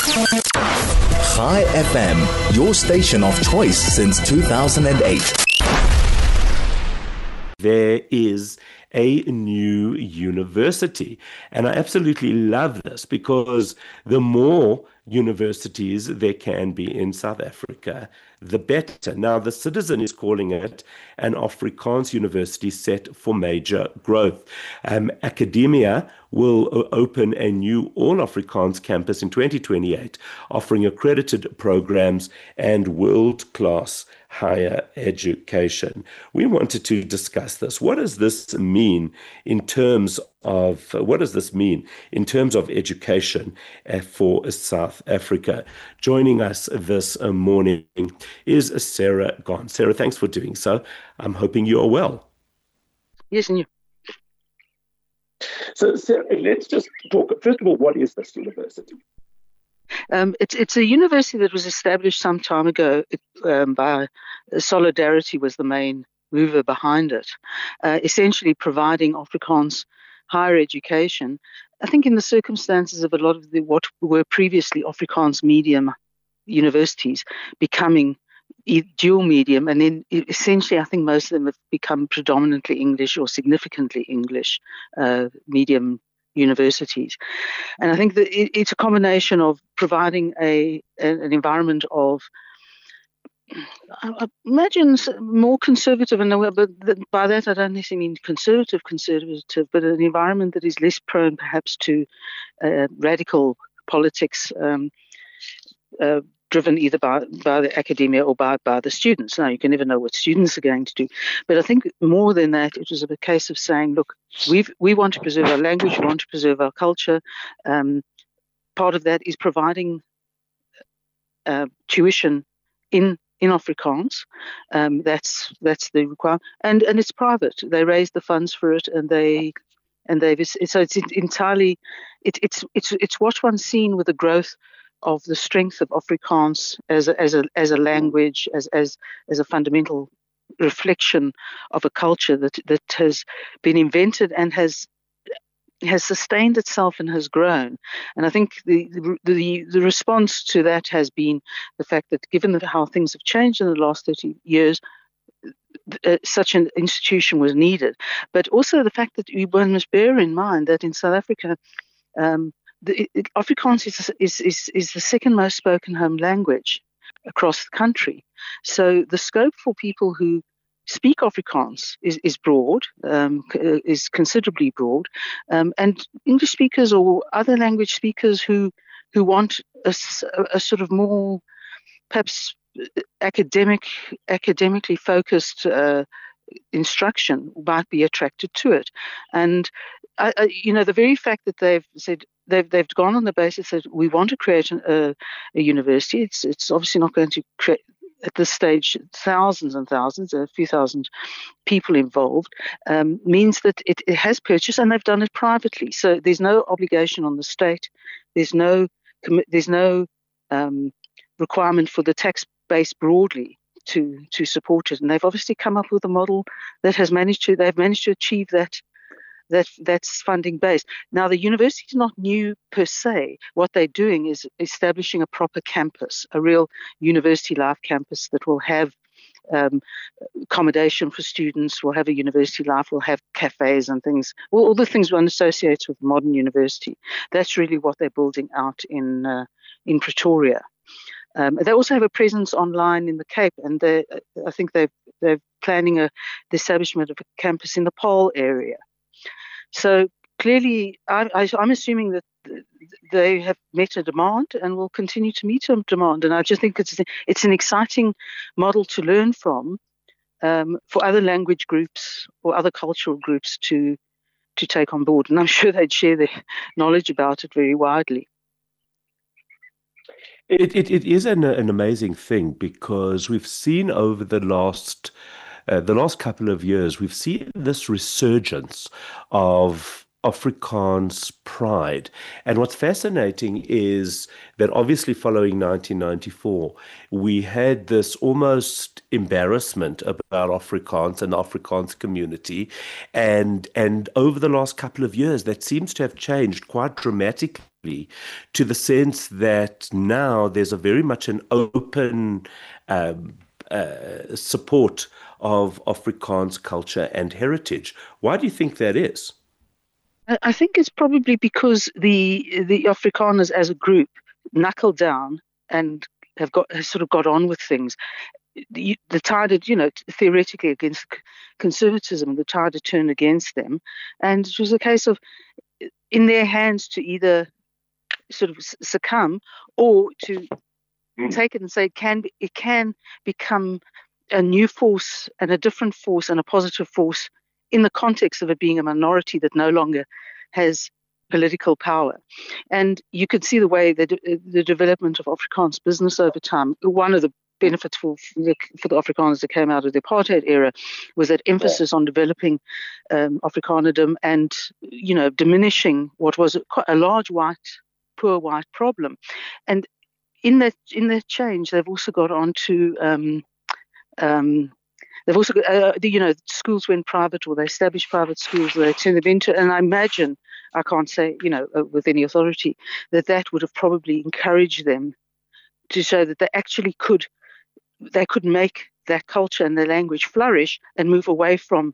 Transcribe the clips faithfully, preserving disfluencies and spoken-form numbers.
Chai F M, your station of choice since two thousand eight. There is a new university. And I absolutely love this because the more universities there can be in South Africa, the better. Now, the Citizen is calling it an Afrikaans university set for major growth. Um, academia will open a new all-Afrikaans campus in twenty twenty-eight, offering accredited programs and world-class higher education. We wanted to discuss this. What does this mean in terms of what does this mean in terms of education for South Africa? Joining us this morning is Sarah Gone. Sarah, thanks for doing so. I'm hoping you are well. Yes, and you. So, Sarah, let's just talk. First of all, what is this university? Um, it's it's a university that was established some time ago um, by Solidarity was the main mover behind it, uh, essentially providing Afrikaans higher education. I think in the circumstances of a lot of the what were previously Afrikaans medium universities becoming dual medium, and then essentially I think most of them have become predominantly English or significantly English uh, medium universities. And I think that it, it's a combination of providing a an environment of, I imagine, more conservative, and but by that I don't necessarily mean conservative, conservative, but an environment that is less prone perhaps to uh, radical politics, um, uh, driven either by, by the academia or by, by the students. Now, you can never know what students are going to do. But I think more than that, it was a case of saying, look, we we want to preserve our language, we want to preserve our culture. Um, part of that is providing uh, tuition in in Afrikaans. Um, that's that's the requirement. And, and it's private. They raise the funds for it, and they... And they've so it's entirely, it, it's it's it's what one's seen with the growth of the strength of Afrikaans as a, as a as a language, as as as a fundamental reflection of a culture that that has been invented and has has sustained itself and has grown. And I think the the the response to that has been the fact that given that how things have changed in the last thirty years, Uh, such an institution was needed, but also the fact that one must bear in mind that in South Africa, um, the, it, Afrikaans is, is is is the second most spoken home language across the country. So the scope for people who speak Afrikaans is is broad, um, is considerably broad, um, and English speakers or other language speakers who who want a, a sort of more perhaps academic, academically focused uh, instruction might be attracted to it. And I, I, you know, the very fact that they've said they've they've gone on the basis that we want to create an, a, a university. It's it's obviously not going to create at this stage thousands and thousands, a few thousand people involved. Um, means that it, it has purchased, and they've done it privately. So there's no obligation on the state. There's no there's no um, requirement for the tax base broadly to to support it, and they've obviously come up with a model that has managed to they've managed to achieve that that that's funding base. Now, the university is not new per se. What they're doing is establishing a proper campus, a real university life campus that will have um, accommodation for students, will have a university life, will have cafes and things, all, all the things one associates with modern university. That's really what they're building out in uh, in Pretoria. Um, they also have a presence online in the Cape, and I think they're, they're planning a, the establishment of a campus in the Paarl area. So clearly, I, I, I'm assuming that they have met a demand and will continue to meet a demand. And I just think it's it's an exciting model to learn from um, for other language groups or other cultural groups to to take on board. And I'm sure they'd share their knowledge about it very widely. It, it it is an an amazing thing because we've seen over the last uh, the last couple of years we've seen this resurgence of Afrikaans pride. And what's fascinating is that obviously following nineteen ninety-four, we had this almost embarrassment about Afrikaans and the Afrikaans community. And, and over the last couple of years, that seems to have changed quite dramatically. to the sense that now there's a very much an open um, uh, support of Afrikaans culture and heritage. Why do you think that is? I think it's probably because the the Afrikaners as a group knuckle down and have got have sort of got on with things. The, the tide had, you know, theoretically against conservatism, the tide had turned against them, and it was a case of in their hands to either sort of succumb or to mm. take it and say it can be, it can become a new force and a different force and a positive force in the context of it being a minority that no longer has political power. And you could see the way that the development of Afrikaans business over time, one of the benefits for, for, the, for the Afrikaners that came out of the apartheid era was that emphasis yeah. on developing um, Afrikanerdom and, you know, diminishing what was a, a large white, poor white problem. And in that in that change, they've also got on to um, um, They've also got, uh, you know, schools went private or they established private schools, they turned them into, and I imagine, I can't say, you know, uh, with any authority, that that would have probably encouraged them to show that they actually could, they could make that culture and their language flourish and move away from,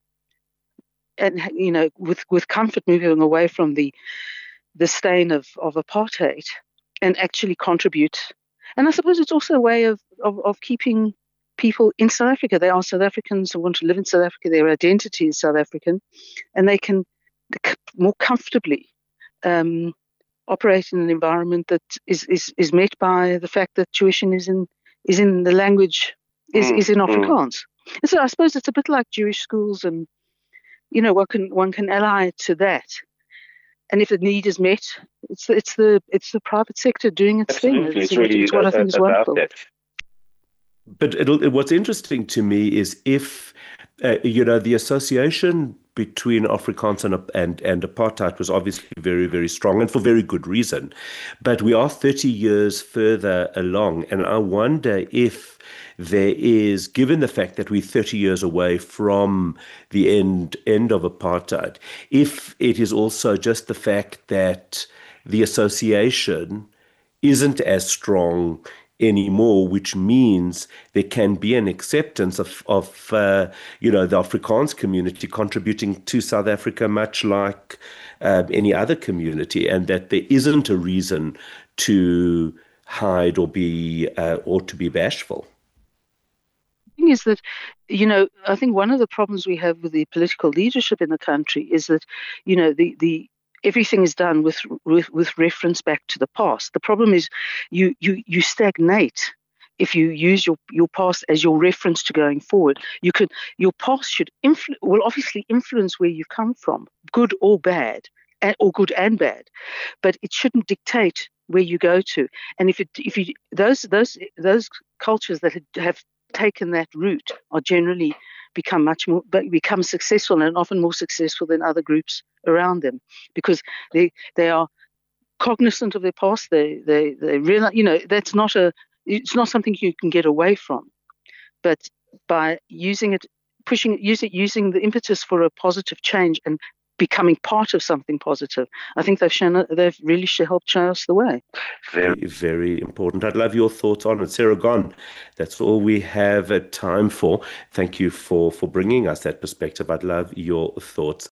and, you know, with, with comfort moving away from the the stain of, of apartheid and actually contribute. And I suppose it's also a way of, of, of keeping people in South Africa. They are South Africans who want to live in South Africa. Their identity is South African, and they can more comfortably um, operate in an environment that is, is, is met by the fact that tuition is in is in the language is, mm, is in Afrikaans. Mm. And so I suppose it's a bit like Jewish schools, and you know one can one can ally to that. And if the need is met, it's it's the it's the private sector doing its Absolutely. thing. It's, it's really it's what I think is wonderful. That. But it'll, what's interesting to me is if, uh, you know, the association between Afrikaans and, and, and apartheid was obviously very, very strong and for very good reason. But we are thirty years further along. And I wonder if there is, given the fact that we're thirty years away from the end, end of apartheid, if it is also just the fact that the association isn't as strong anymore, which means there can be an acceptance of, of uh, you know, the Afrikaans community contributing to South Africa much like uh, any other community, and that there isn't a reason to hide or be uh, or to be bashful. The thing is that, you know, I think one of the problems we have with the political leadership in the country is that, you know, the the everything is done with, with with reference back to the past. The problem is you you you stagnate if you use your, your past as your reference to going forward. You could your past should influ- will obviously influence where you've come from, good or bad, and, or good and bad, but it shouldn't dictate where you go to. And if it if you those those those cultures that have taken that route are generally become much more, but become successful and often more successful than other groups around them because they they are cognizant of their past. They they they realize, you know, that's not a it's not something you can get away from. But by using it, pushing it, use it, using the impetus for a positive change and becoming part of something positive, I think they've shown they've really helped show us the way. Very, very important. I'd love your thoughts on it. Sarah Gon, that's all we have time for. Thank you for, for bringing us that perspective. I'd love your thoughts.